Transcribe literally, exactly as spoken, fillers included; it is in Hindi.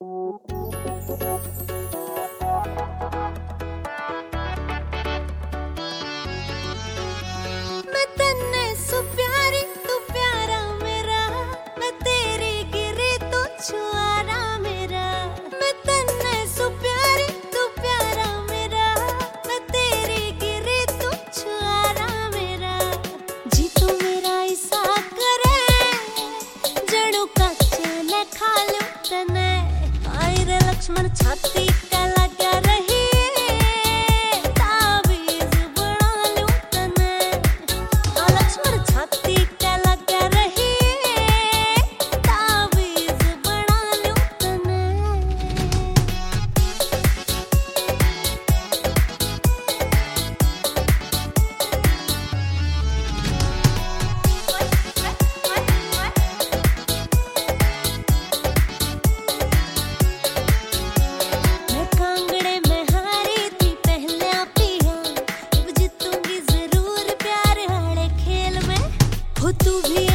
मैं तन्ने सो प्यारी तू प्यारा मेरा, मैं तेरी गिरी तू छुआरा मेरा। मैं तन्ने सो प्यारी तू प्यारा मेरा, मैं तेरी गिरी तू छुआरा मेरा। जी तू मेरा ऐसा करे जड़ों का चने खा लूं तने। आई रे लक्ष्मण छाती का लगा रही तू भी